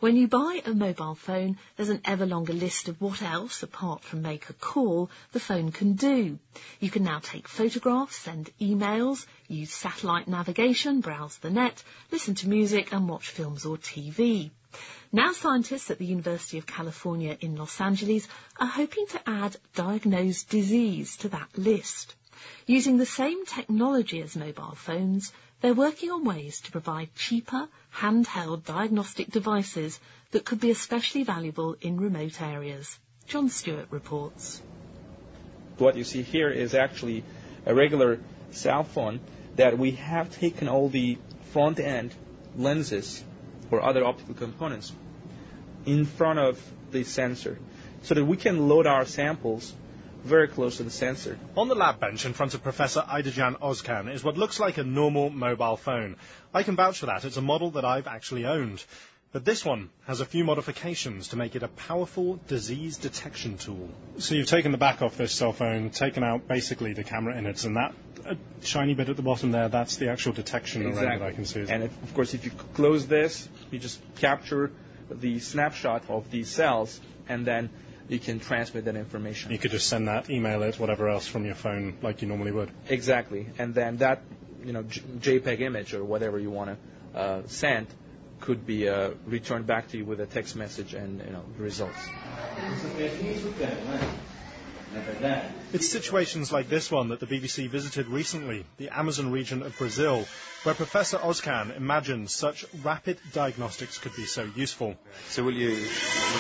When you buy a mobile phone, there's an ever longer list of what else, apart from make a call, the phone can do. You can now take photographs, send emails, use satellite navigation, browse the net, listen to music and watch films or TV. Now scientists at the University of California in Los Angeles are hoping to add diagnosed disease to that list. Using the same technology as mobile phones, they're working on ways to provide cheaper, handheld diagnostic devices that could be especially valuable in remote areas. John Stewart reports. What you see here is actually a regular cell phone that we have taken all the front-end lenses or other optical components in front of the sensor so that we can load our samples very close to the sensor. On the lab bench in front of Professor Aidajan Ozkan is what looks like a normal mobile phone. I can vouch for that. It's a model that I've actually owned. But this one has a few modifications to make it a powerful disease detection tool. So you've taken the back off this cell phone, taken out basically the camera innards, and that shiny bit at the bottom there, that's the actual detection array that I can see. And of course, if you close this, you just capture the snapshot of these cells, and then you can transmit that information. You could just send that, email it, whatever else from your phone like you normally would. Exactly. And then that, JPEG image or whatever you want to send could be returned back to you with a text message and results. It's situations like this one that the BBC visited recently, the Amazon region of Brazil, where Professor Ozkan imagined such rapid diagnostics could be so useful. So what will you do?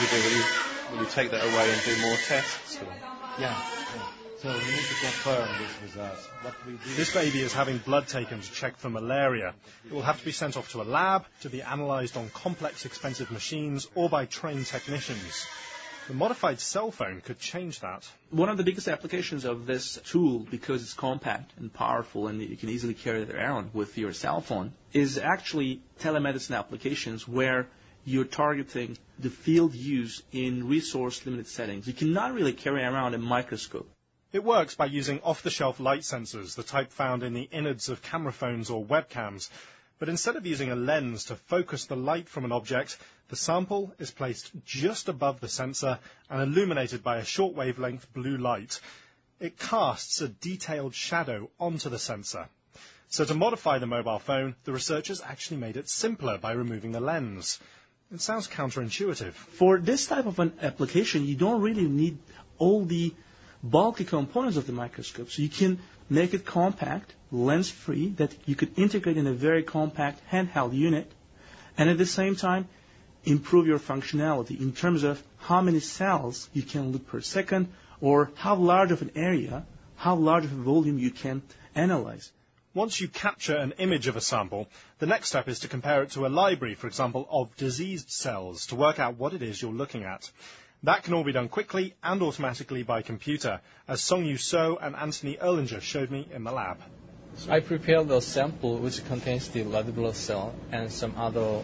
Will you take that away and do more tests? Yeah. So we need to confirm these results. What we do. This baby is having blood taken to check for malaria. It will have to be sent off to a lab to be analysed on complex, expensive machines or by trained technicians. The modified cell phone could change that. One of the biggest applications of this tool, because it's compact and powerful and you can easily carry it around with your cell phone, is actually telemedicine applications where you're targeting the field use in resource-limited settings. You cannot really carry around a microscope. It works by using off-the-shelf light sensors, the type found in the innards of camera phones or webcams. But instead of using a lens to focus the light from an object, the sample is placed just above the sensor and illuminated by a short wavelength blue light. It casts a detailed shadow onto the sensor. So to modify the mobile phone, the researchers actually made it simpler by removing the lens. It sounds counterintuitive. For this type of an application, you don't really need all the bulky components of the microscope. So you can make it compact, lens-free, that you could integrate in a very compact handheld unit, and at the same time improve your functionality in terms of how many cells you can look per second, or how large of an area, how large of a volume you can analyze. Once you capture an image of a sample, the next step is to compare it to a library, for example, of diseased cells to work out what it is you're looking at. That can all be done quickly and automatically by computer, as Song-Yu So and Anthony Erlinger showed me in the lab. I prepared a sample which contains the red blood cell and some other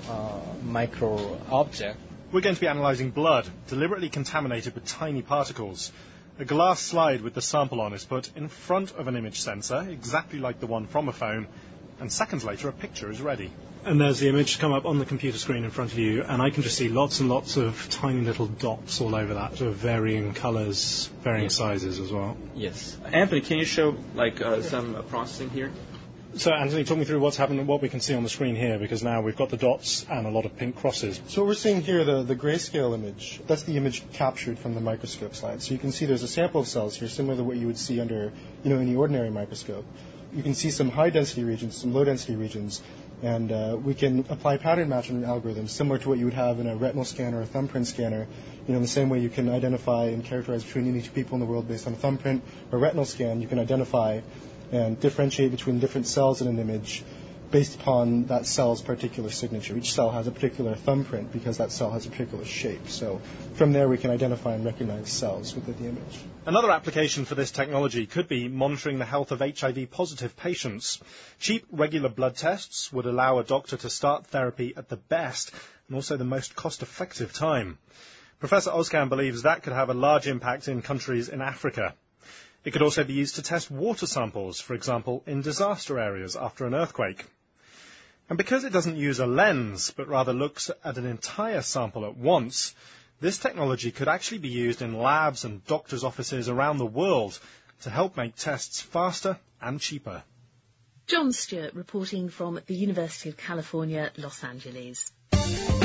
micro object. We're going to be analysing blood, deliberately contaminated with tiny particles. A glass slide with the sample on is put in front of an image sensor, exactly like the one from a phone, and seconds later a picture is ready. And there's the image come up on the computer screen in front of you, and I can just see lots and lots of tiny little dots all over that, of varying colours, varying sizes as well. Yes. Anthony, can you show some processing here? So, Anthony, talk me through what's happened and what we can see on the screen here, because now we've got the dots and a lot of pink crosses. So what we're seeing here, the grayscale image, that's the image captured from the microscope slide. So you can see there's a sample of cells here, similar to what you would see under, any ordinary microscope. You can see some high-density regions, some low-density regions, and we can apply pattern matching algorithms similar to what you would have in a retinal scanner or a thumbprint scanner. In the same way you can identify and characterize between any two people in the world based on a thumbprint or retinal scan, you can identify and differentiate between different cells in an image based upon that cell's particular signature. Each cell has a particular thumbprint because that cell has a particular shape. So from there we can identify and recognize cells within the image. Another application for this technology could be monitoring the health of HIV-positive patients. Cheap, regular blood tests would allow a doctor to start therapy at the best and also the most cost-effective time. Professor Ozkan believes that could have a large impact in countries in Africa. It could also be used to test water samples, for example, in disaster areas after an earthquake. And because it doesn't use a lens, but rather looks at an entire sample at once, this technology could actually be used in labs and doctors' offices around the world to help make tests faster and cheaper. John Stewart reporting from the University of California, Los Angeles.